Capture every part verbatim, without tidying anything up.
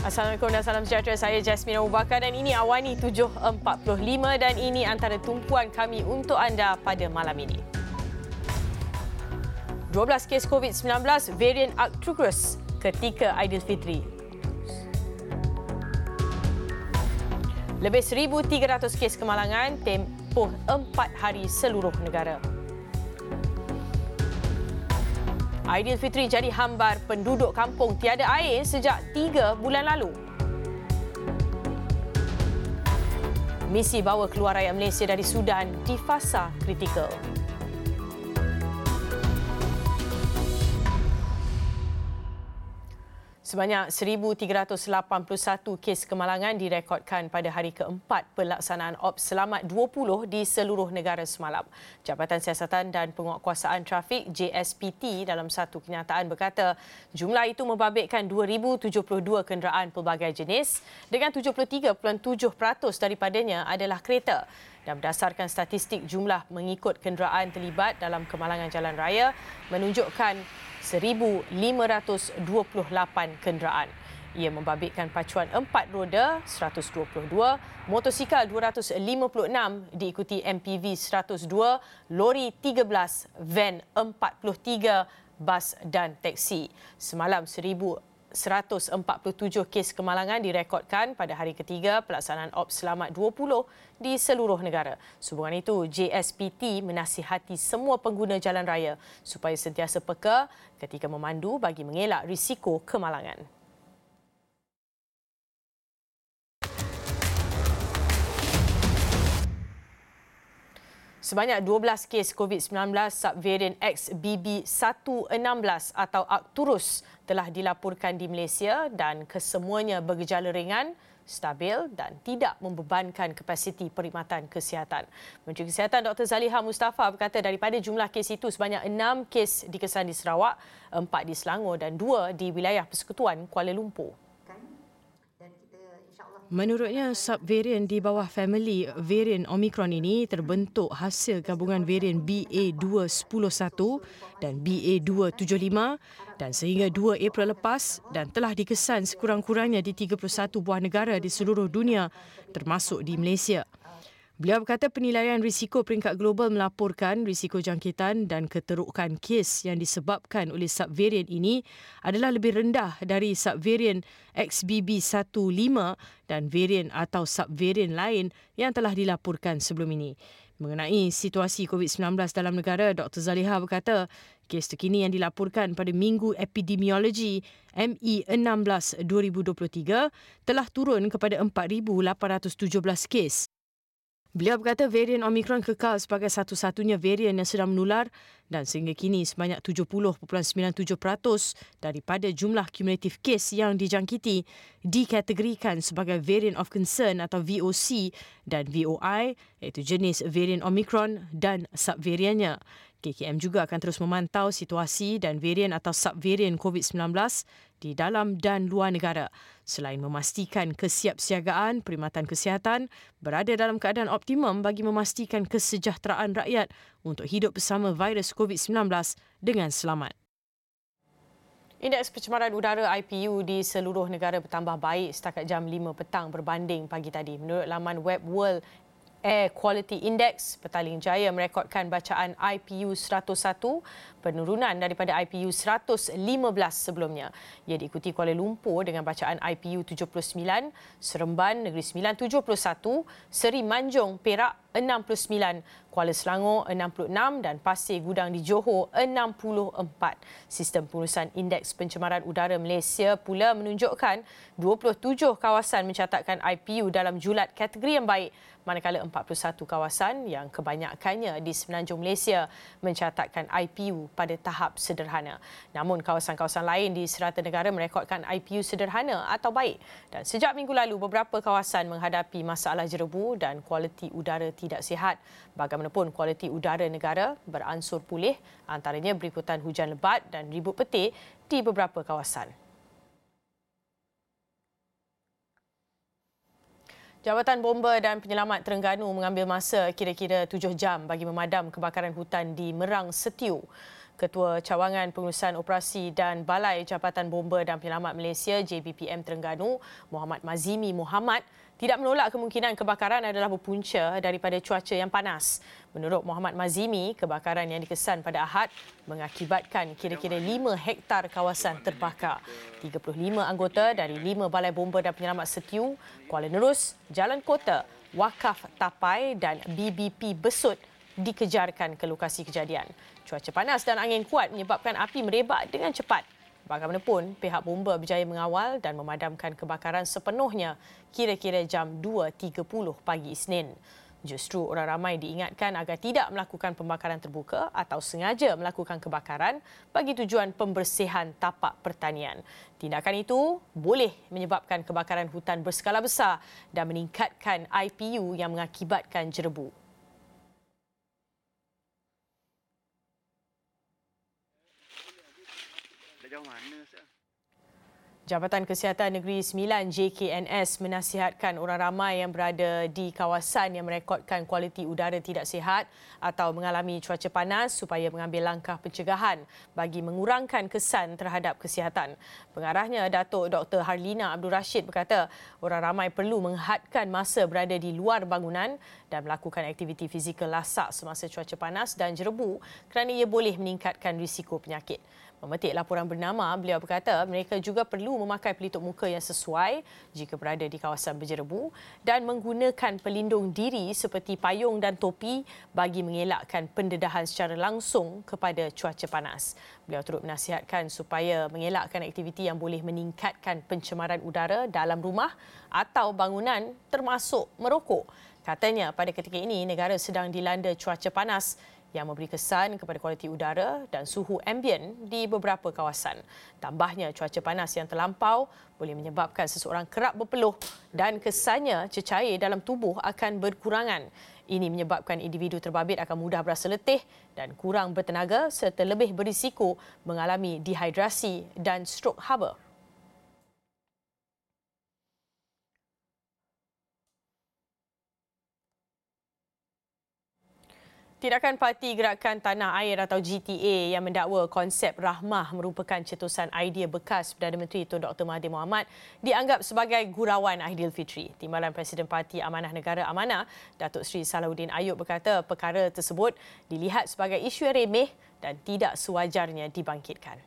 Assalamualaikum dan salam sejahtera. Saya Jasmine Abu Bakar dan ini Awani tujuh empat puluh lima dan ini antara tumpuan kami untuk anda pada malam ini. dua belas kes COVID sembilan belas varian Arcturus ketika Aidilfitri. Lebih seribu tiga ratus kes kemalangan tempoh empat hari seluruh negara. Aidilfitri jadi hambar penduduk kampung tiada air sejak tiga bulan lalu. Misi bawa keluar rakyat Malaysia dari Sudan di fasa kritikal. Sebanyak seribu tiga ratus lapan puluh satu kes kemalangan direkodkan pada hari keempat pelaksanaan Ops Selamat dua puluh di seluruh negara semalam. Jabatan Siasatan dan Penguatkuasaan Trafik J S P T dalam satu kenyataan berkata jumlah itu membabitkan dua ribu tujuh puluh dua kenderaan pelbagai jenis dengan tujuh puluh tiga perpuluhan tujuh peratus daripadanya adalah kereta. Dan berdasarkan statistik jumlah mengikut kenderaan terlibat dalam kemalangan jalan raya menunjukkan seribu lima ratus dua puluh lapan kenderaan. Ia membabitkan pacuan empat roda seratus dua puluh dua, motosikal dua ratus lima puluh enam diikuti M P V seratus dua, lori tiga belas, van empat puluh tiga, bas dan teksi. Semalam seribu seratus empat puluh tujuh kes kemalangan direkodkan pada hari ketiga pelaksanaan Ops Selamat dua puluh di seluruh negara. Sehubungan itu, J S P T menasihati semua pengguna jalan raya supaya sentiasa peka ketika memandu bagi mengelak risiko kemalangan. Sebanyak dua belas kes COVID sembilan belas subvarian X B B seratus enam belas atau Arcturus telah dilaporkan di Malaysia dan kesemuanya bergejala ringan, stabil dan tidak membebankan kapasiti perkhidmatan kesihatan. Menteri Kesihatan Doktor Zaliha Mustafa berkata daripada jumlah kes itu sebanyak enam kes dikesan di Sarawak, empat di Selangor dan dua di wilayah Persekutuan Kuala Lumpur. Menurutnya, subvarian di bawah famili varian Omicron ini terbentuk hasil gabungan varian B A dua satu satu dan B A dua tujuh lima dan sehingga dua April lepas dan telah dikesan sekurang-kurangnya di tiga puluh satu buah negara di seluruh dunia termasuk di Malaysia. Beliau berkata penilaian risiko peringkat global melaporkan risiko jangkitan dan keterukan kes yang disebabkan oleh subvarian ini adalah lebih rendah dari subvarian X B B satu lima dan varian atau subvarian lain yang telah dilaporkan sebelum ini. Mengenai situasi COVID sembilan belas dalam negara, Doktor Zaliha berkata kes terkini yang dilaporkan pada Minggu Epidemiologi M E enam belas dua ribu dua puluh tiga telah turun kepada empat ribu lapan ratus tujuh belas kes. Beliau berkata varian Omicron kekal sebagai satu-satunya varian yang sedang menular dan sehingga kini sebanyak tujuh puluh perpuluhan sembilan tujuh peratus daripada jumlah kumulatif kes yang dijangkiti dikategorikan sebagai variant of concern atau V O C dan V O I iaitu jenis varian Omicron dan subvariannya. K K M juga akan terus memantau situasi dan varian atau subvarian COVID sembilan belas di dalam dan luar negara selain memastikan kesiapsiagaan perkhidmatan kesihatan berada dalam keadaan optimum bagi memastikan kesejahteraan rakyat untuk hidup bersama virus COVID sembilan belas dengan selamat. Indeks pencemaran udara I P U di seluruh negara bertambah baik setakat jam lima petang berbanding pagi tadi. Menurut laman web World Air Quality Index, Petaling Jaya merekodkan bacaan I P U seratus satu, penurunan daripada I P U seratus lima belas sebelumnya. Ia diikuti Kuala Lumpur dengan bacaan I P U tujuh puluh sembilan, Seremban Negeri Sembilan tujuh puluh satu, Seri Manjung Perak enam puluh sembilan, Kuala Selangor enam puluh enam dan Pasir Gudang di Johor enam puluh empat. Sistem pengurusan Indeks Pencemaran Udara Malaysia pula menunjukkan dua puluh tujuh kawasan mencatatkan I P U dalam julat kategori yang baik, manakala empat puluh satu kawasan yang kebanyakannya di semenanjung Malaysia mencatatkan I P U pada tahap sederhana. Namun kawasan-kawasan lain di serata negara merekodkan I P U sederhana atau baik. Dan sejak minggu lalu beberapa kawasan menghadapi masalah jerebu dan kualiti udara tidak sihat. Bagaimanapun kualiti udara negara beransur pulih, antaranya berikutan hujan lebat dan ribut petir di beberapa kawasan. Jabatan Bomba dan Penyelamat Terengganu mengambil masa kira-kira tujuh jam bagi memadam kebakaran hutan di Merang Setiu. Ketua Cawangan Pengurusan Operasi dan Balai Jabatan Bomba dan Penyelamat Malaysia J B P M Terengganu, Muhammad Mazimi Muhammad, tidak menolak kemungkinan kebakaran adalah berpunca daripada cuaca yang panas. Menurut Muhammad Mazimi, kebakaran yang dikesan pada Ahad mengakibatkan kira-kira lima hektar kawasan terbakar. tiga puluh lima anggota dari lima balai bomba dan penyelamat Setiu, Kuala Nerus, Jalan Kota, Wakaf Tapai dan B B P Besut dikejarkan ke lokasi kejadian. Cuaca panas dan angin kuat menyebabkan api merebak dengan cepat. Bagaimanapun, pihak bomba berjaya mengawal dan memadamkan kebakaran sepenuhnya kira-kira jam dua tiga puluh pagi Isnin. Justru orang ramai diingatkan agar tidak melakukan pembakaran terbuka atau sengaja melakukan kebakaran bagi tujuan pembersihan tapak pertanian. Tindakan itu boleh menyebabkan kebakaran hutan berskala besar dan meningkatkan I P U yang mengakibatkan jerebu. Jabatan Kesihatan Negeri Sembilan J K N S menasihatkan orang ramai yang berada di kawasan yang merekodkan kualiti udara tidak sihat atau mengalami cuaca panas supaya mengambil langkah pencegahan bagi mengurangkan kesan terhadap kesihatan. Pengarahnya, Datuk Doktor Harlina Abdul Rashid berkata, orang ramai perlu menghadkan masa berada di luar bangunan dan melakukan aktiviti fizikal lasak semasa cuaca panas dan jerebu kerana ia boleh meningkatkan risiko penyakit. Memetik laporan bernama, beliau berkata mereka juga perlu memakai pelitup muka yang sesuai jika berada di kawasan berjerebu dan menggunakan pelindung diri seperti payung dan topi bagi mengelakkan pendedahan secara langsung kepada cuaca panas. Beliau turut menasihatkan supaya mengelakkan aktiviti yang boleh meningkatkan pencemaran udara dalam rumah atau bangunan termasuk merokok. Katanya pada ketika ini negara sedang dilanda cuaca panas yang memberi kesan kepada kualiti udara dan suhu ambien di beberapa kawasan. Tambahnya, cuaca panas yang terlampau boleh menyebabkan seseorang kerap berpeluh dan kesannya cecair dalam tubuh akan berkurangan. Ini menyebabkan individu terbabit akan mudah berasa letih dan kurang bertenaga serta lebih berisiko mengalami dehidrasi dan strok haba. Tindakan Parti Gerakan Tanah Air atau G T A yang mendakwa konsep rahmah merupakan cetusan idea bekas Perdana Menteri Tun Doktor Mahathir Mohamad dianggap sebagai gurauan Aidilfitri. Timbalan Presiden Parti Amanah Negara Amanah, Datuk Seri Salahuddin Ayub berkata perkara tersebut dilihat sebagai isu yang remeh dan tidak sewajarnya dibangkitkan.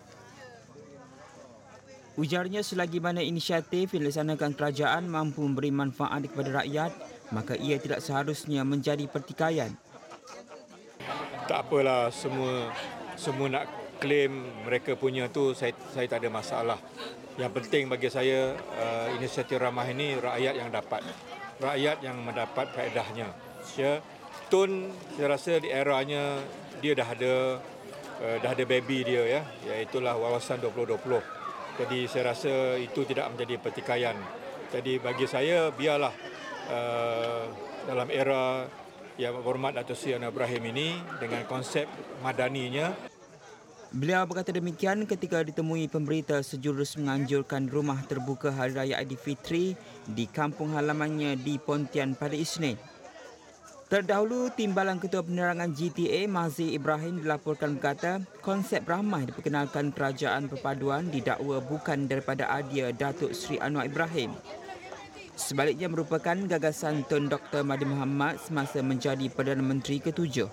Ujarnya selagi mana inisiatif yang dilaksanakan kerajaan mampu memberi manfaat kepada rakyat, maka ia tidak seharusnya menjadi pertikaian. Tak apalah, semua semua nak claim mereka punya tu, saya saya tak ada masalah. Yang penting bagi saya uh, inisiatif ramah ini rakyat yang dapat. Rakyat yang mendapat faedahnya. Ya. Tun saya rasa di eranya dia dah ada uh, dah ada baby dia ya, iaitulah wawasan dua puluh dua puluh. Jadi saya rasa itu tidak menjadi pertikaian. Jadi bagi saya biarlah uh, dalam era Yang Berhormat Datuk Seri Anwar Ibrahim ini dengan konsep madaninya. Beliau berkata demikian ketika ditemui pemberita sejurus menganjurkan rumah terbuka Hari Raya Aidilfitri di kampung halamannya di Pontian pada Isnin. Terdahulu, Timbalan Ketua Penerangan G T A Mazhir Ibrahim dilaporkan berkata konsep rahmah diperkenalkan Kerajaan Perpaduan didakwa bukan daripada idea Datuk Seri Anwar Ibrahim. Sebaliknya merupakan gagasan Tun Doktor Mahathir Mohamad semasa menjadi Perdana Menteri ketujuh.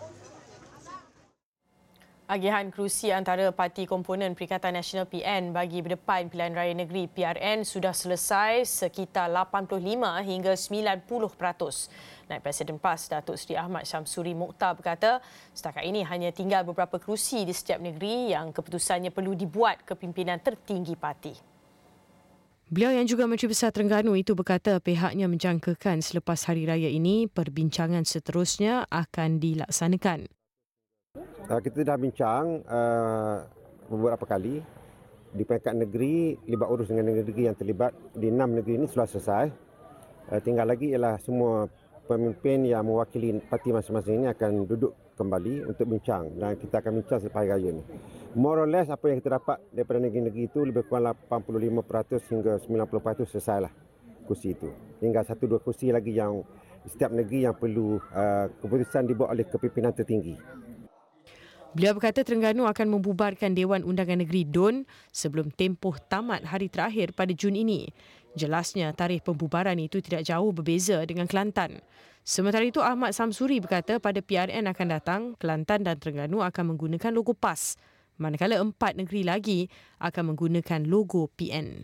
Agihan kerusi antara parti komponen Perikatan Nasional P N bagi berdepan pilihan raya negeri P R N sudah selesai sekitar lapan puluh lima hingga sembilan puluh peratus. Naib Presiden PAS Datuk Seri Ahmad Syamsuri Mokhtar berkata setakat ini hanya tinggal beberapa kerusi di setiap negeri yang keputusannya perlu dibuat kepimpinan tertinggi parti. Beliau yang juga Menteri Besar Terengganu itu berkata pihaknya menjangkakan selepas Hari Raya ini perbincangan seterusnya akan dilaksanakan. Kita dah bincang uh, beberapa kali di peringkat negeri, libat urus dengan negeri yang terlibat di enam negeri ini sudah selesai. Uh, tinggal lagi ialah semua pemimpin yang mewakili parti masing-masing ini akan duduk kembali untuk bincang dan kita akan bincang selepas Hari Raya ini. More or less apa yang kita dapat daripada negeri-negeri itu lebih kurang lapan puluh lima peratus hingga sembilan puluh peratus selesailah kursi itu. Tinggal satu dua kursi lagi yang setiap negeri yang perlu uh, keputusan dibuat oleh kepimpinan tertinggi. Beliau berkata Terengganu akan membubarkan Dewan Undangan Negeri D U N sebelum tempoh tamat hari terakhir pada Jun ini. Jelasnya tarikh pembubaran itu tidak jauh berbeza dengan Kelantan. Sementara itu Ahmad Samsuri berkata pada P R N akan datang, Kelantan dan Terengganu akan menggunakan logo PAS, manakala empat negeri lagi akan menggunakan logo P N.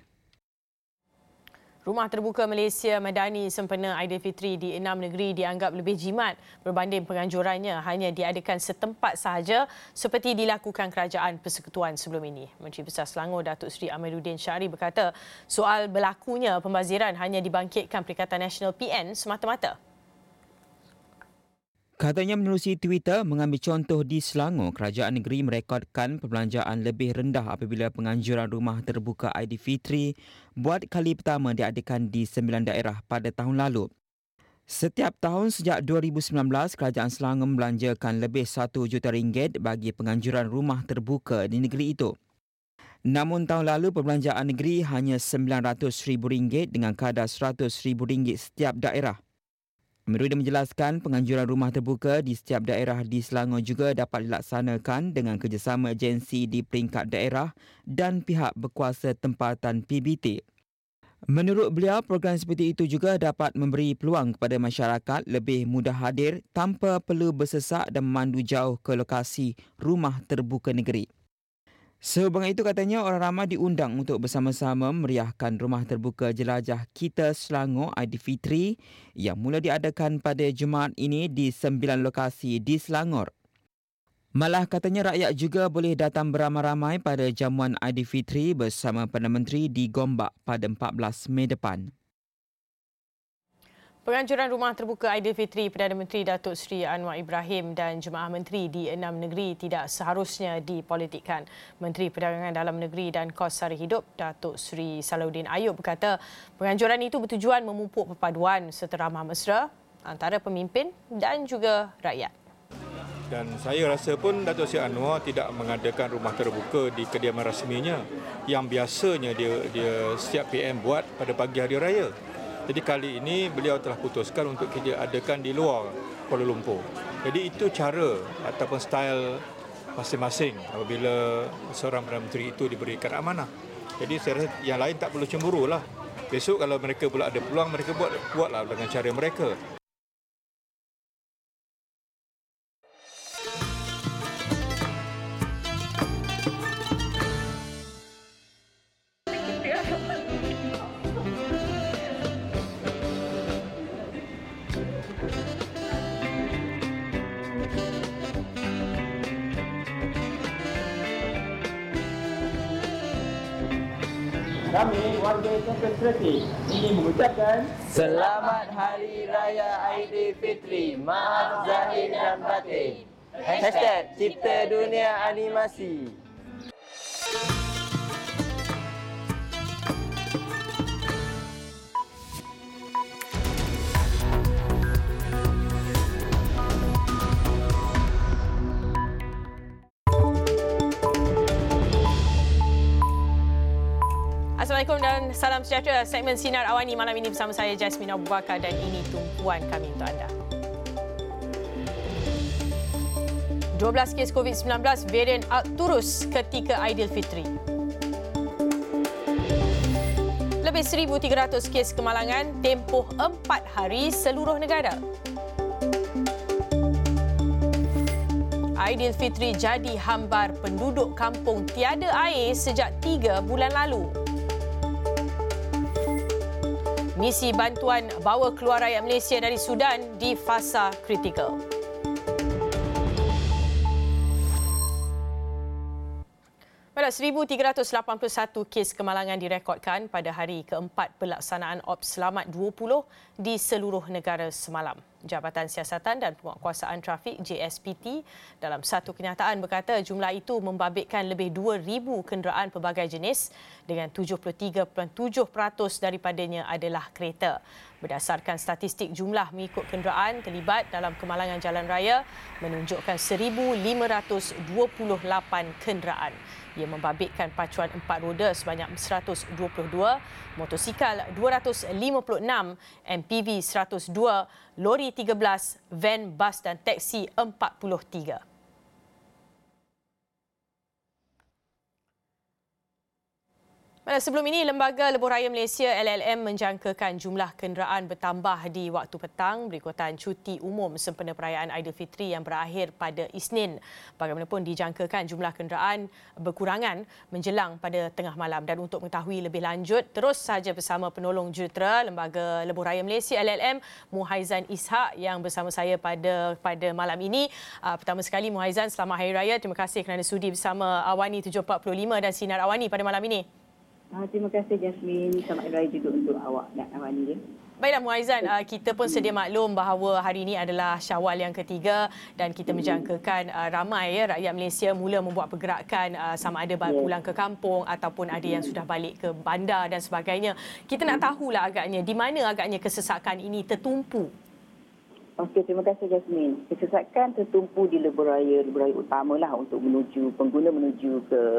Rumah Terbuka Malaysia Madani sempena Aidilfitri di enam negeri dianggap lebih jimat berbanding penganjurannya hanya diadakan setempat sahaja seperti dilakukan Kerajaan Persekutuan sebelum ini. Menteri Besar Selangor Datuk Seri Amiruddin Syari berkata soal berlakunya pembaziran hanya dibangkitkan Perikatan Nasional P N semata-mata. Katanya menerusi Twitter, mengambil contoh di Selangor, kerajaan negeri merekodkan perbelanjaan lebih rendah apabila penganjuran rumah terbuka Aidilfitri buat kali pertama diadakan di sembilan daerah pada tahun lalu. Setiap tahun sejak dua ribu sembilan belas, kerajaan Selangor membelanjakan lebih satu juta ringgit bagi penganjuran rumah terbuka di negeri itu. Namun tahun lalu perbelanjaan negeri hanya sembilan ratus ribu ringgit dengan kadar seratus ribu ringgit setiap daerah. Amiruddin menjelaskan penganjuran rumah terbuka di setiap daerah di Selangor juga dapat dilaksanakan dengan kerjasama agensi di peringkat daerah dan pihak berkuasa tempatan P B T. Menurut beliau, program seperti itu juga dapat memberi peluang kepada masyarakat lebih mudah hadir tanpa perlu bersesak dan memandu jauh ke lokasi rumah terbuka negeri. Sehubungan itu katanya orang ramai diundang untuk bersama-sama meriahkan rumah terbuka jelajah Kita Selangor Aidilfitri yang mula diadakan pada Jumaat ini di sembilan lokasi di Selangor. Malah katanya rakyat juga boleh datang beramai-ramai pada jamuan Aidilfitri bersama Perdana Menteri di Gombak pada empat belas Mei depan. Penganjuran rumah terbuka Aidilfitri Perdana Menteri Datuk Seri Anwar Ibrahim dan jemaah menteri di enam negeri tidak seharusnya dipolitikkan. Menteri Perdagangan Dalam Negeri dan Kos Sara Hidup Datuk Seri Salahuddin Ayub berkata penganjuran itu bertujuan memupuk perpaduan serta ramah mesra antara pemimpin dan juga rakyat. Dan saya rasa pun Datuk Seri Anwar tidak mengadakan rumah terbuka di kediaman rasminya yang biasanya dia dia setiap P M buat pada pagi hari raya. Jadi kali ini beliau telah putuskan untuk kita adakan di luar Kuala Lumpur. Jadi itu cara ataupun style masing-masing apabila seorang Perdana Menteri itu diberikan amanah. Jadi saya rasa yang lain tak perlu cemburu lah. Besok kalau mereka pula ada peluang, mereka buat buatlah dengan cara mereka. Kami warga Kampung Serati ingin mengucapkan Selamat Hari Raya Aidilfitri, maaf zahir dan batin. Hashtag Cipta Dunia Animasi. Assalamualaikum dan salam sejahtera. Segmen Sinar Awani malam ini bersama saya Jasmine Abu Bakar dan ini tumpuan kami untuk anda. dua belas kes COVID sembilan belas varian Arcturus ketika Aidilfitri. Lebih seribu tiga ratus kes kemalangan tempoh empat hari seluruh negara. Aidilfitri jadi hambar penduduk kampung tiada air sejak tiga bulan lalu. Misi bantuan bawa keluar rakyat Malaysia dari Sudan di fasa kritikal. Pada seribu tiga ratus lapan puluh satu kes kemalangan direkodkan pada hari keempat pelaksanaan Ops Selamat dua puluh di seluruh negara semalam. Jabatan Siasatan dan Penguatkuasaan Trafik J S P T dalam satu kenyataan berkata jumlah itu membabitkan lebih dua ribu kenderaan pelbagai jenis dengan tujuh puluh tiga perpuluhan tujuh peratus daripadanya adalah kereta. Berdasarkan statistik jumlah mengikut kenderaan terlibat dalam kemalangan jalan raya menunjukkan seribu lima ratus dua puluh lapan kenderaan. Ia membabitkan pacuan empat roda sebanyak seratus dua puluh dua, motosikal dua ratus lima puluh enam, M P V seratus dua, lori tiga belas, van, bas dan teksi empat puluh tiga. Sebelum ini, Lembaga Lebuh Raya Malaysia L L M menjangkakan jumlah kenderaan bertambah di waktu petang berikutan cuti umum sempena perayaan Aidilfitri yang berakhir pada Isnin. Bagaimanapun dijangkakan jumlah kenderaan berkurangan menjelang pada tengah malam. Dan untuk mengetahui lebih lanjut, terus saja bersama penolong jurutera Lembaga Lebuh Raya Malaysia L L M, Muhaizan Ishak yang bersama saya pada pada malam ini. Pertama sekali, Muhaizan, selamat Hari Raya. Terima kasih kerana sudi bersama Awani tujuh empat lima dan Sinar Awani pada malam ini. Ah, terima kasih Jasmine. Selamat Hari Raya juga untuk awak dan Awani. Ya. Baiklah Muhaizan, kita pun sedia maklum bahawa hari ini adalah Syawal yang ketiga dan kita menjangkakan ramai ya, rakyat Malaysia mula membuat pergerakan sama ada pulang ke kampung ataupun ada yang sudah balik ke bandar dan sebagainya. Kita nak tahulah agaknya di mana agaknya kesesakan ini tertumpu. Okey, terima kasih Jasmine. Kesesakan tertumpu di lebuh raya, lebuh raya utamalah untuk menuju pengguna menuju ke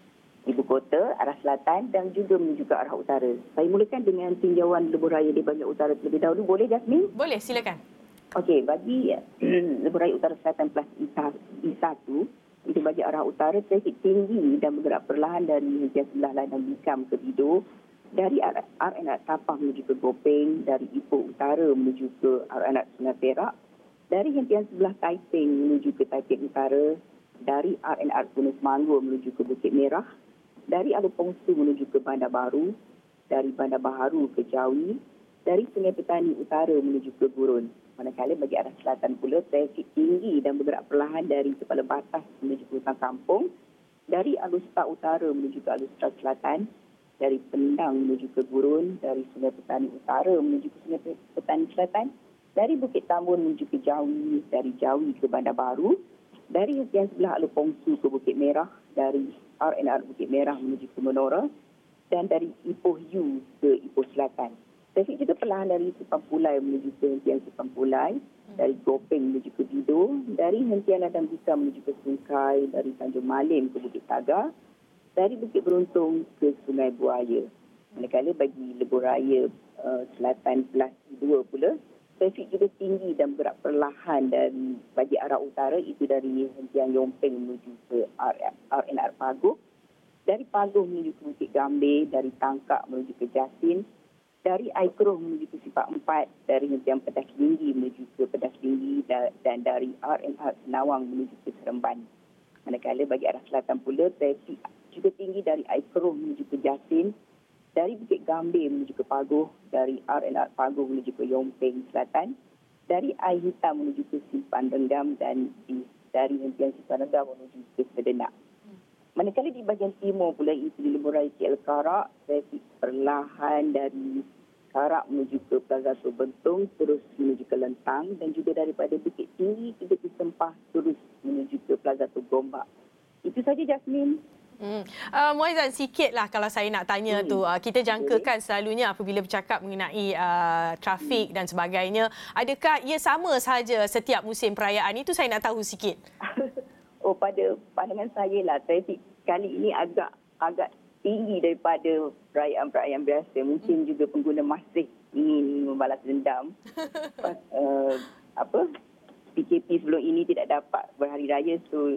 Ibu Kota, arah selatan dan juga menuju ke arah utara. Saya mulakan dengan tinjauan lebuh raya di bahagian utara terlebih dahulu. Boleh, Jasmine? Boleh, silakan. Okey, bagi lebuh raya utara selatan plus I satu, itu bagi arah utara, trafik tinggi dan bergerak perlahan dari hentian sebelah Ladang Bikam ke Bido, dari R N R Tapah menuju ke Gopeng, dari Ipoh Utara menuju ke R N R Sungai Perak, dari hentian sebelah Taiping menuju ke Taiping Utara, dari R N R Gunung Semanggur menuju ke Bukit Merah, dari Alor Pongsu menuju ke Bandar Baru, dari Bandar Baharu ke Jawi, dari Sungai Petani Utara menuju ke Gurun. Manakala bagi arah selatan pula, trafik tinggi dan bergerak perlahan dari Kepala Batas menuju ke Hutan Kampung, dari Alor Setar Utara menuju ke Alor Setar Selatan, dari Pendang menuju ke Gurun, dari Sungai Petani Utara menuju ke Sungai Petani Selatan, dari Bukit Tambun menuju ke Jawi, dari Jawi ke Bandar Baru, dari hentian sebelah Alor Pongsu ke Bukit Merah, dari R N R Bukit Merah menuju ke Menora, dan dari Ipoh U ke Ipoh Selatan. Trafik juga perlahan dari Simpang Pulai menuju ke hentian Simpang Pulai, dari Gopeng menuju ke Bido, dari hentian Ladang Bikam menuju ke Sungkai, dari Tanjung Malim ke Bukit Tagar, dari Bukit Beruntung ke Sungai Buaya. Manakala bagi lebuh raya uh, selatan plus dua pula, trafik juga tinggi dan bergerak perlahan dan bagi arah utara itu dari hentian Yompeng menuju ke R N R Paguh, dari Paguh menuju ke Bukit Gambir, dari Tangkak menuju ke Jasin, dari Aikroh menuju ke Sipak Empat, dari hentian Pedas Tinggi menuju ke Pedas Tinggi dan dari R N R Senawang menuju ke Seremban. Manakala bagi arah selatan pula, trafik juga tinggi dari Aikroh menuju ke Jasin, dari Bukit Gambir menuju ke Paguh, dari R N R Paguh menuju ke Yompeng Selatan, dari Air Hitam menuju ke Simpan Renggam dan di, dari hentian Simpan Renggam menuju ke Sedenak. Manakala di bahagian timur pula itu di lebuh raya K L Karak, trafik perlahan dari Karak menuju ke Plaza Bentung terus menuju ke Lentang dan juga daripada Bukit Tinggi juga disempah terus menuju ke Plaza Gombak. Itu saja Jasmine. Hmm. Uh, Muhaizan, sikitlah kalau saya nak tanya hmm. tu. Uh, kita jangkakan selalunya apabila bercakap mengenai uh, trafik dan sebagainya. Adakah ia sama sahaja setiap musim perayaan? Itu saya nak tahu sikit. Oh, pada pandangan saya lah, trafik kali ini agak agak tinggi daripada perayaan-perayaan biasa. Mungkin juga pengguna masih ingin membalas dendam. uh, apa P K P sebelum ini tidak dapat berhari raya, so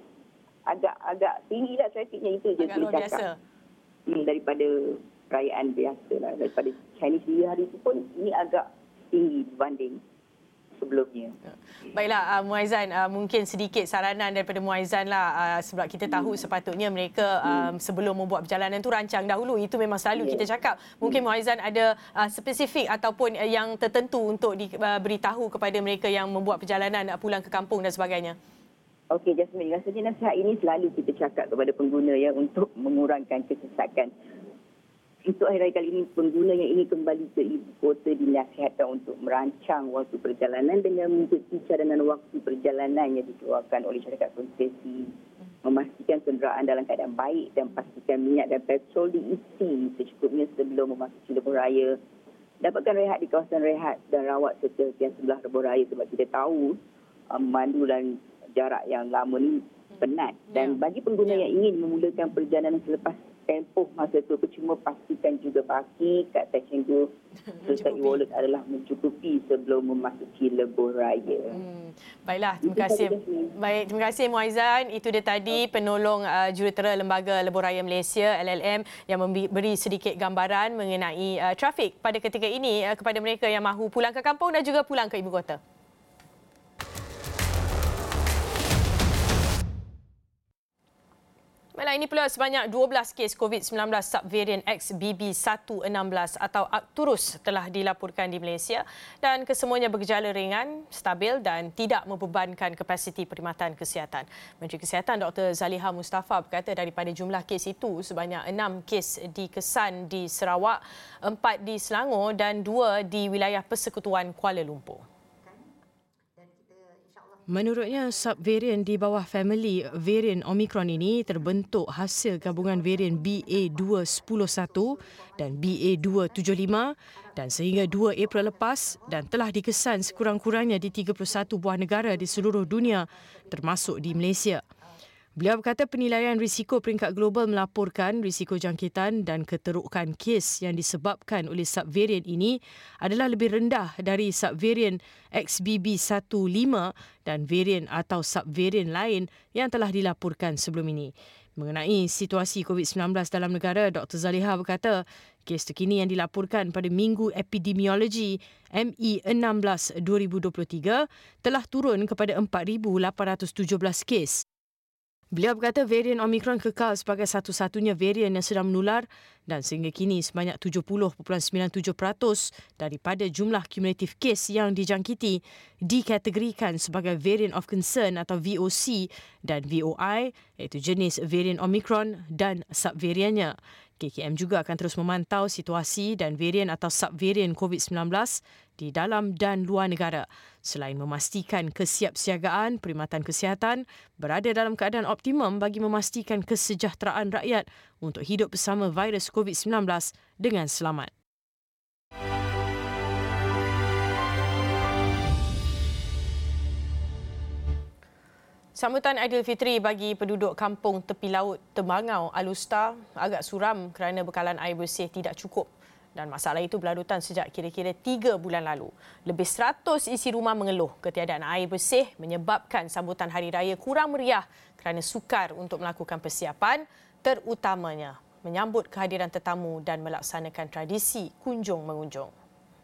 agak-agak tinggi lah trafiknya, itu je saya cakap. Hmm, daripada perayaan biasa lah. Daripada Chinese New Year hari itu pun ini agak tinggi berbanding sebelumnya. Baiklah, uh, Muhaizan, uh, mungkin sedikit saranan daripada Muhaizan lah, uh, sebab kita tahu hmm. sepatutnya mereka um, sebelum membuat perjalanan tu rancang dahulu. Itu memang selalu yeah. kita cakap. Mungkin hmm. Muhaizan ada uh, spesifik ataupun uh, yang tertentu untuk diberitahu uh, kepada mereka yang membuat perjalanan uh, pulang ke kampung dan sebagainya. Okey, Jasmine, rasanya nasihat ini selalu kita cakap kepada pengguna ya untuk mengurangkan kesesakan. Untuk hari raya kali ini, pengguna yang ingin kembali ke ibu kota dinasihatkan untuk merancang waktu perjalanan dengan mengikuti cadangan waktu perjalanan yang dikeluarkan oleh syarikat konsesi, memastikan kenderaan dalam keadaan baik dan pastikan minyak dan petrol diisi secukupnya sebelum memasuki lebuh raya. Dapatkan rehat di kawasan rehat dan rawat serta yang sebelah lebuh raya sebab kita tahu um, memandu dan jarak yang lama ni penat. Dan bagi pengguna yang ingin memulakan perjalanan selepas tempoh masa tu. Cuma pastikan juga baki kat Passenger Society Wallet adalah mencukupi sebelum memasuki lebuh raya. Hmm. Baiklah, terima kasih. Baik, terima kasih Muaizan. Itu dia tadi penolong uh, jurutera Lembaga Lebuh Raya Malaysia L L M yang memberi sedikit gambaran mengenai uh, trafik pada ketika ini uh, kepada mereka yang mahu pulang ke kampung dan juga pulang ke ibu kota. Baiklah, ini pula sebanyak dua belas kes COVID sembilan belas subvarian X B B satu enam belas atau Arcturus telah dilaporkan di Malaysia dan kesemuanya bergejala ringan, stabil dan tidak membebankan kapasiti perkhidmatan kesihatan. Menteri Kesihatan Doktor Zaliha Mustafa berkata daripada jumlah kes itu sebanyak enam kes dikesan di Sarawak, empat di Selangor dan dua di wilayah Persekutuan Kuala Lumpur. Menurutnya, subvarian di bawah famili varian Omicron ini terbentuk hasil gabungan varian B A dua satu satu dan B A dua tujuh lima dan sehingga dua April lepas dan telah dikesan sekurang-kurangnya di tiga puluh satu buah negara di seluruh dunia termasuk di Malaysia. Beliau berkata penilaian risiko peringkat global melaporkan risiko jangkitan dan keterukan kes yang disebabkan oleh subvarian ini adalah lebih rendah dari subvarian X B B satu lima dan varian atau subvarian lain yang telah dilaporkan sebelum ini. Mengenai situasi COVID sembilan belas dalam negara, Doktor Zaliha berkata kes terkini yang dilaporkan pada Minggu Epidemiologi M E enam belas dua ribu dua puluh tiga telah turun kepada empat ribu lapan ratus tujuh belas kes. Beliau berkata varian Omicron kekal sebagai satu-satunya varian yang sedang menular dan sehingga kini sebanyak tujuh puluh perpuluhan sembilan tujuh peratus daripada jumlah kumulatif kes yang dijangkiti dikategorikan sebagai variant of concern atau V O C dan V O I iaitu jenis varian Omicron dan subvariannya. K K M juga akan terus memantau situasi dan varian atau subvarian COVID sembilan belas di dalam dan luar negara selain memastikan kesiapsiagaan perkhidmatan kesihatan berada dalam keadaan optimum bagi memastikan kesejahteraan rakyat untuk hidup bersama virus COVID sembilan belas dengan selamat. Sambutan Aidilfitri bagi penduduk kampung tepi laut Tembangau, Alustar agak suram kerana bekalan air bersih tidak cukup. Dan masalah itu berlarutan sejak kira-kira tiga bulan lalu. Lebih seratus isi rumah mengeluh ketiadaan air bersih menyebabkan sambutan Hari Raya kurang meriah kerana sukar untuk melakukan persiapan, terutamanya menyambut kehadiran tetamu dan melaksanakan tradisi kunjung-mengunjung.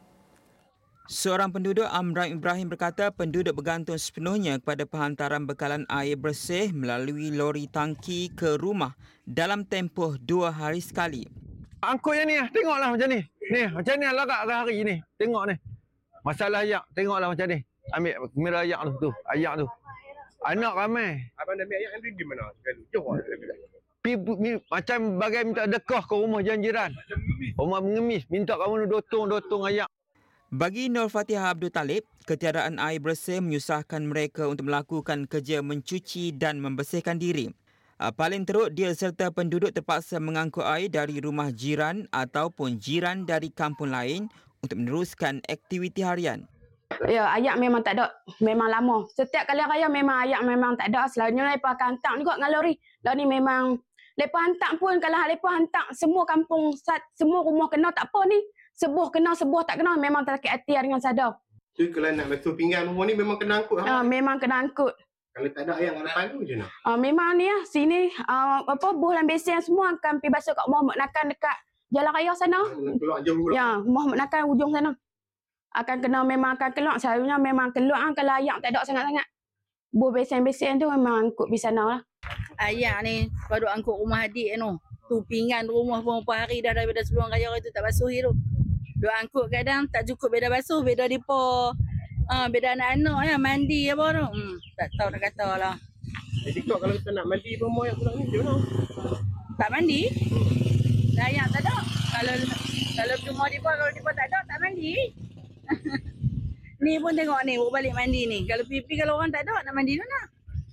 Seorang penduduk, Amran Ibrahim, berkata penduduk bergantung sepenuhnya kepada penghantaran bekalan air bersih melalui lori tangki ke rumah dalam tempoh dua hari sekali. Angkut yang ni, tengoklah macam ni. Ni, macam ni lah kat hari ni. Tengok ni. Masalah ayak, tengoklah macam ni. Ambil kamera ayak tu, tu. Ayak tu. Anak ramai. Abang ambil ayak yang di mana? Jauh Pi, macam bagai minta dekah ke rumah jiran. Rumah mengemis, minta kamu dotong-dotong ayak. Bagi Nur Fatihah Abdul Talib, ketiadaan air bersih menyusahkan mereka untuk melakukan kerja mencuci dan membersihkan diri. Paling teruk, dia serta penduduk terpaksa mengangkut air dari rumah jiran ataupun jiran dari kampung lain untuk meneruskan aktiviti harian. Ya, ayak memang tak ada. Memang lama. Setiap kali raya memang ayak memang tak ada. Selalunya mereka akan hantar juga dengan lori. Lah ni memang, mereka hantar pun kalau mereka hantar semua kampung, semua rumah kena tak apa ni. Sebuah kena, sebuah tak kena, memang tak sakit hati dengan sadar. Tu kalau nak basuh pinggan rumah ni memang kena angkut? Uh, memang kena angkut. Kalau tak ada air kat depan tu macam mana? Uh, memang ni lah, sini, uh, apa, buh dan besen semua akan pergi basuh kat Muhammad Nakan dekat Jalan Raya sana. Keluar jauh. Ya, Muhammad Nakan ujung sana. Akan kena, memang akan keluar. Selalunya memang keluar kalau ayak tak ada sangat-sangat. Buh besen-besen tu memang angkut di sana lah. Ayak ni, baru angkut rumah adik tu. Tu pinggan rumah pun berapa hari dah daripada sebelum raya itu tak basuh tu. Dua angkut kadang tak cukup beda basuh, beda dipo. Ah, beda anak-anak ya, mandi apa tu. Hmm, tak tahu nak kata lah. Jadi kau kalau kita nak mandi rumah yang pula ni macam mana? Tak mandi? Layak tak ada. Kalau kalau rumah dipo, kalau dipo tak ada, tak mandi. Ni pun tengok ni, bawa balik mandi ni. Kalau pipi kalau orang tak ada, nak mandi mana?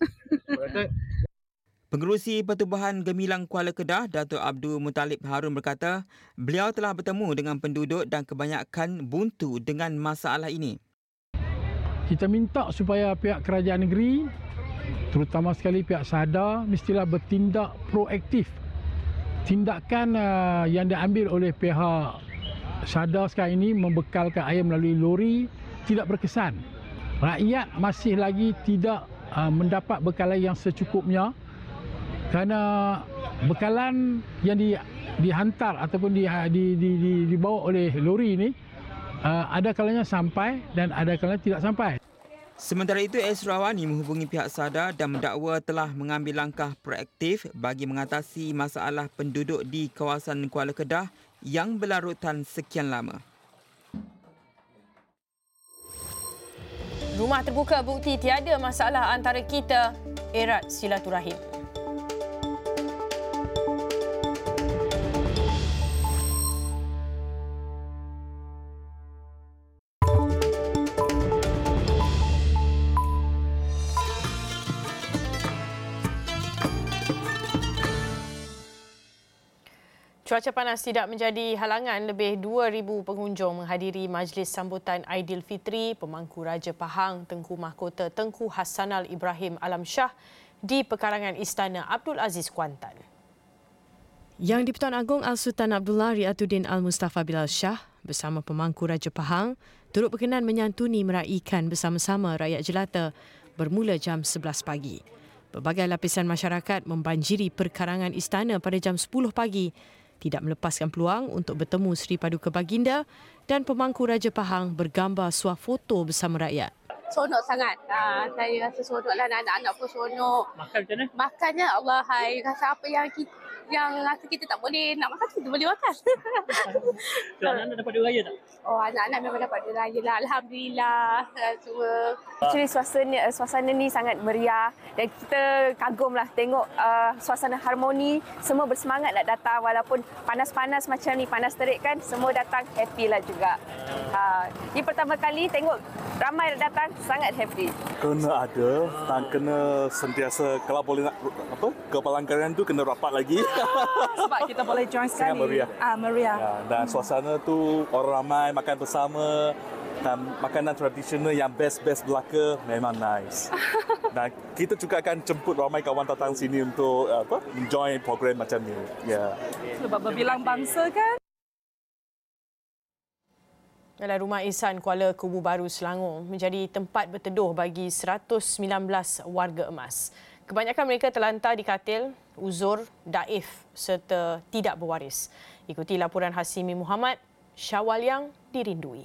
Pengerusi Pertubuhan Gemilang Kuala Kedah, Datuk Abdul Muttalib Harun berkata, beliau telah bertemu dengan penduduk dan kebanyakan buntu dengan masalah ini. Kita minta supaya pihak kerajaan negeri, terutama sekali pihak SAHDA, mestilah bertindak proaktif tindakan uh, yang diambil oleh pihak Syada sekarang ini membekalkan air melalui lori tidak berkesan. Rakyat masih lagi tidak uh, mendapat bekalan yang secukupnya kerana bekalan yang di, dihantar ataupun di, di, di, di, dibawa oleh lori ini uh, ada kalanya sampai dan ada kalanya tidak sampai. Sementara itu, Esrawani menghubungi pihak SADA dan mendakwa telah mengambil langkah proaktif bagi mengatasi masalah penduduk di kawasan Kuala Kedah yang berlarutan sekian lama. Rumah terbuka bukti tiada masalah antara kita, erat silaturahim. Cuaca panas tidak menjadi halangan lebih dua ribu pengunjung menghadiri majlis sambutan Aidilfitri Pemangku Raja Pahang Tengku Mahkota Tengku Hassanal Ibrahim Alam Shah di pekarangan Istana Abdul Aziz Kuantan. Yang di-Pertuan Agong Al-Sultan Abdullah Riatuddin Al-Mustafa Bilal Shah bersama Pemangku Raja Pahang turut berkenan menyantuni meraikan bersama-sama rakyat jelata bermula jam sebelas pagi. Berbagai lapisan masyarakat membanjiri perkarangan istana pada jam sepuluh pagi, tidak melepaskan peluang untuk bertemu Seri Paduka Baginda dan Pemangku Raja Pahang bergambar swafoto bersama rakyat. Seronok sangat. Ha, saya rasa seronoklah, anak-anak pun seronok. Makan macam mana? Makannya Allah, hai. Rasa apa yang kita, yang rasa kita tak boleh nak makan, kita boleh makan. So, anak-anak dapat duit raya tak? Oh, anak-anak memang dapat duit raya lah. Alhamdulillah. Semua. Actually, suasana, suasana ni sangat meriah dan kita kagumlah tengok uh, suasana harmoni. Semua bersemangat nak datang walaupun panas-panas macam ni, panas terik kan, semua datang happy lah juga. Ha, ini pertama kali tengok ramai nak datang, sangat happy. Kena ada dan kena sentiasa, kalau boleh nak apa, kepalangkaran tu kena rapat lagi. Sebab kita boleh join sekali. Sangat meriah. Ah, meriah. Ya, dan suasana tu orang ramai makan bersama dan makanan tradisional yang best-best Melaka memang nice. Dan kita juga akan jemput ramai kawan datang sini untuk apa, enjoy program macam ni. Ya. Sebab berbilang bangsa kan. Dalam Rumah Ihsan Kuala Kubu Baru Selangor menjadi tempat berteduh bagi seratus sembilan belas warga emas. Kebanyakan mereka terlantar di katil, uzur, daif serta tidak berwaris. Ikuti laporan Hasimi Muhammad, Syawal yang dirindui.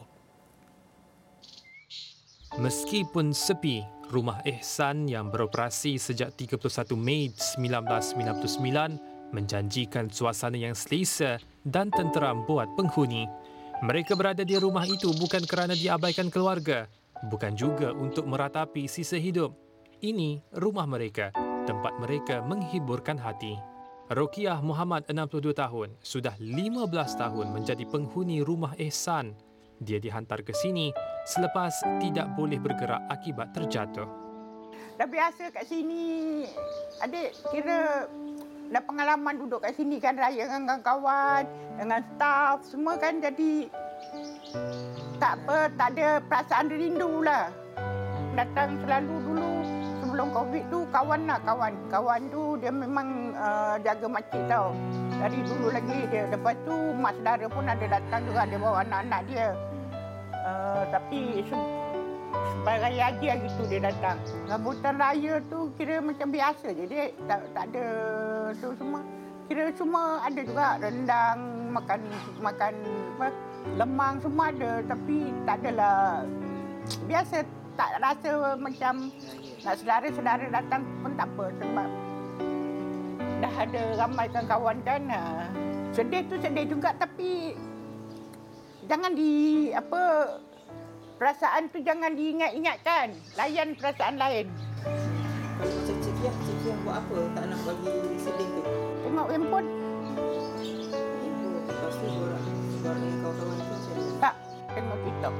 Meskipun sepi, Rumah Ihsan yang beroperasi sejak tiga puluh satu Mei seribu sembilan ratus sembilan puluh sembilan menjanjikan suasana yang selesa dan tenteram buat penghuni. Mereka berada di rumah itu bukan kerana diabaikan keluarga, bukan juga untuk meratapi sisa hidup. Ini rumah mereka, tempat mereka menghiburkan hati. Rokiah Muhammad, enam puluh dua tahun, sudah lima belas tahun menjadi penghuni Rumah Ihsan. Dia dihantar ke sini selepas tidak boleh bergerak akibat terjatuh. Dah biasa kat sini, adik kira dah pengalaman duduk kat sini kan, raya dengan kawan, dengan staff, semua kan, jadi tak apa, tak ada perasaan rindu lah. Datang selalu dulu, sebelum Covid tu kawan lah, kawan. Kawan tu dia memang uh, jaga makcik tau. Dari dulu lagi dia. Lepas tu mak saudara pun ada datang juga, dia bawa anak-anak dia. Uh, tapi sampai raya haji gitu dia datang. Rambutan raya tu kira macam biasa je, dia tak, tak ada tu semua. Kira semua ada juga, rendang, makan makan apa, lemang semua ada, tapi tak adalah biasa, tak rasa macam nak saudara-saudara datang pun tak apa sebab dah ada ramai kawan kan. Sedih tu sedih juga, tapi jangan di apa, perasaan tu jangan diingat-ingatkan. Layan perasaan lain. Kalau macam Cik Kiah, Cik Kiah buat apa? Tak nak bagi sedih tu? Tengok handphone. Lepas tu suara, suara kawan-kawan tu macam mana? Tak, tengok TikTok.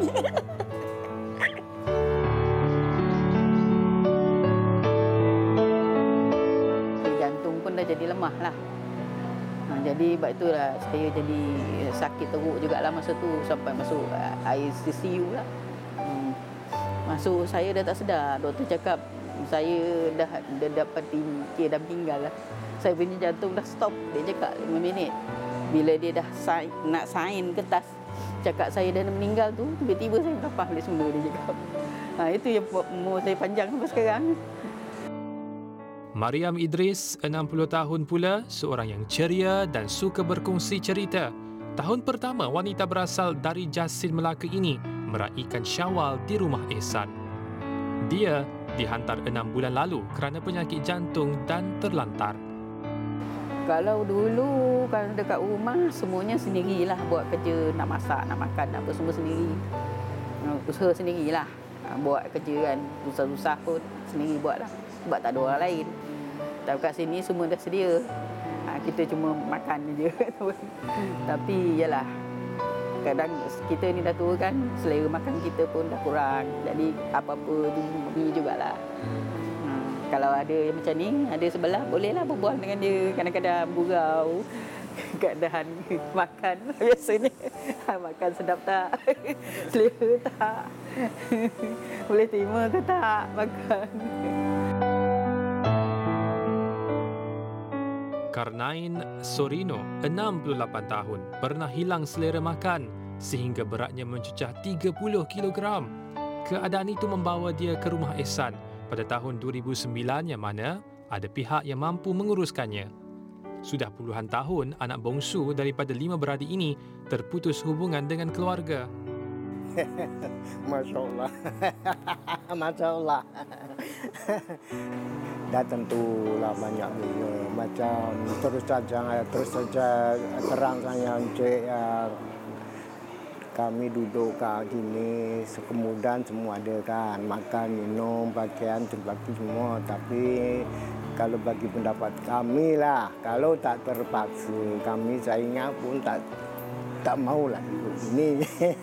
Jantung pun dah jadi lemah lah. Ha, jadi sebab itulah saya jadi sakit teruk jugalah masa tu, sampai masuk I C U lah. Hmm. Masuk saya dah tak sedar. Doktor cakap saya dah, dah dapat kira dah meninggal lah. Saya punya jantung dah stop. Dia cakap lima minit. Bila dia dah sign, nak sign kertas, cakap saya dah meninggal tu, tiba-tiba saya berapa balik semula dia cakap. Ha, itu yang buat umur saya panjang sampai sekarang. Mariam Idris, enam puluh tahun pula, seorang yang ceria dan suka berkongsi cerita. Tahun pertama wanita berasal dari Jasin Melaka ini meraihkan Syawal di rumah Ehsan. Dia dihantar enam bulan lalu kerana penyakit jantung dan terlantar. Kalau dulu kalau dekat rumah semuanya sendirilah buat kerja, nak masak, nak makan, apa semua sendiri. Usaha sendirilah. Buat kerja kan, susah-susah pun sendiri buatlah. Sebab tak ada orang lain. Tapi kat sini semua dah sedia. Ha, kita cuma makan je. Tapi yalah, kadang kita ni dah tua kan, selera makan kita pun dah kurang. Jadi apa-apa tu beri jugalah. Kalau ada yang macam ni, ada sebelah, bolehlah berbual dengan dia. Kadang-kadang burau keadaan makan biasanya. Makan sedap tak? Selera tak? Boleh terima ke tak makan? Karnain Sorino, enam puluh lapan tahun, pernah hilang selera makan sehingga beratnya mencecah tiga puluh kilogram. Keadaan itu membawa dia ke rumah Ehsan pada tahun dua ribu sembilan yang mana ada pihak yang mampu menguruskannya. Sudah puluhan tahun anak bongsu daripada lima beradik ini terputus hubungan dengan keluarga. Masya Allah. Masya Allah. Dah tentulah banyak bila macam terus saja terus saja terang saya Encik ya. Kami duduk kat gini, sekemudan semua ada kan, makan, minum, pakaian, terbagi semua. Tapi kalau bagi pendapat kami lah, kalau tak terpaksa, kami saya ingat pun tak tak maulah duduk sini.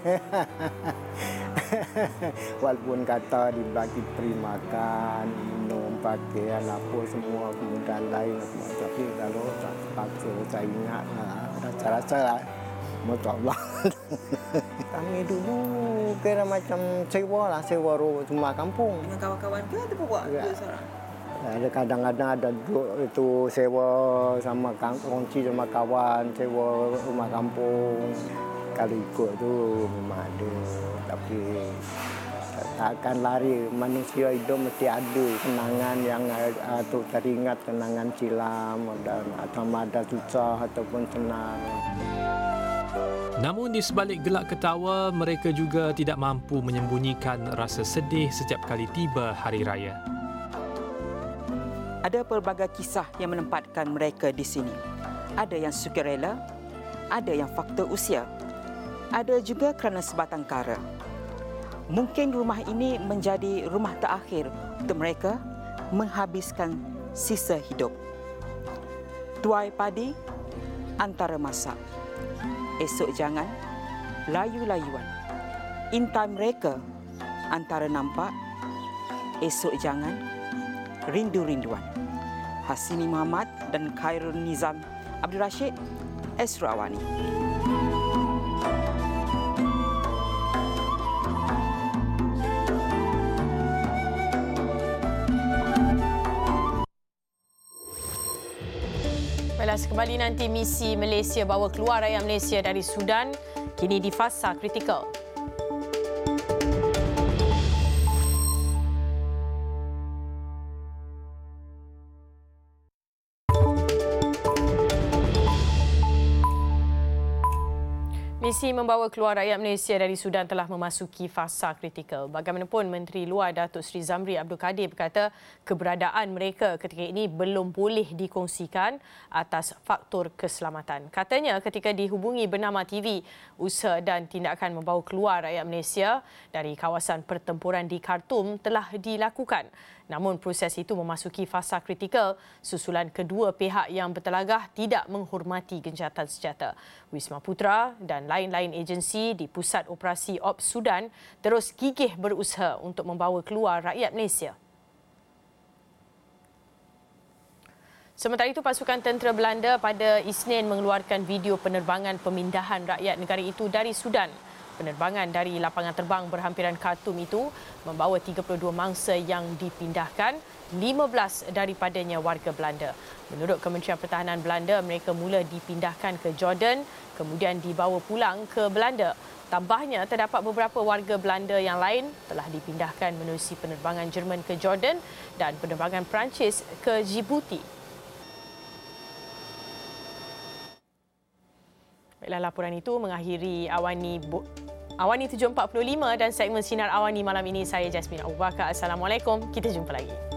Walaupun kata dibagi free makan, minum, pakaian, apa semua, kemudahan lain. Tapi kalau tak terpaksa, saya ingat lah, rasa-rasa lah. Masya Allah. Kami dulu kira macam sewa lah, sewa rumah kampung. Dengan kawan-kawan ke atau buat ya. Seorang? Ada kadang-kadang ada duduk itu sewa sama kongsi sama kawan, sewa rumah kampung. Kalau ikut tu memang ada. Tapi tak akan lari. Manusia hidup mesti ada kenangan yang uh, tu teringat kenangan silam dan atau ada susah ataupun senang. Namun di sebalik gelak ketawa, mereka juga tidak mampu menyembunyikan rasa sedih setiap kali tiba hari raya. Ada pelbagai kisah yang menempatkan mereka di sini. Ada yang sukarela, ada yang faktor usia, ada juga kerana sebatang kara. Mungkin rumah ini menjadi rumah terakhir untuk mereka menghabiskan sisa hidup. Tuai padi antara masak. Esok jangan layu-layuan. Intai mereka antara nampak. Esok jangan rindu-rinduan. Hasini Muhammad dan Khairul Nizam Abdul Rashid, Astro Awani. Baiklah, kembali nanti misi Malaysia bawa keluar rakyat Malaysia dari Sudan kini di fasa kritikal. Misi membawa keluar rakyat Malaysia dari Sudan telah memasuki fasa kritikal. Bagaimanapun, Menteri Luar Datuk Seri Zamri Abdul Kadir berkata keberadaan mereka ketika ini belum boleh dikongsikan atas faktor keselamatan. Katanya ketika dihubungi bernama T V, usaha dan tindakan membawa keluar rakyat Malaysia dari kawasan pertempuran di Khartoum telah dilakukan. Namun proses itu memasuki fasa kritikal susulan kedua pihak yang bertelagah tidak menghormati gencatan senjata. Wisma Putra dan lain-lain agensi di Pusat Operasi Ops Sudan terus gigih berusaha untuk membawa keluar rakyat Malaysia. Sementara itu, pasukan tentera Belanda pada Isnin mengeluarkan video penerbangan pemindahan rakyat negara itu dari Sudan. Penerbangan dari lapangan terbang berhampiran Khartoum itu membawa tiga puluh dua mangsa yang dipindahkan, lima belas daripadanya warga Belanda. Menurut Kementerian Pertahanan Belanda, mereka mula dipindahkan ke Jordan, kemudian dibawa pulang ke Belanda. Tambahnya, terdapat beberapa warga Belanda yang lain telah dipindahkan menerusi penerbangan Jerman ke Jordan dan penerbangan Perancis ke Djibouti. Baiklah, laporan itu mengakhiri Awani Awani tujuh empat puluh lima dan segmen Sinar Awani malam ini. Saya Jasmine Abu Bakar. Assalamualaikum. Kita jumpa lagi.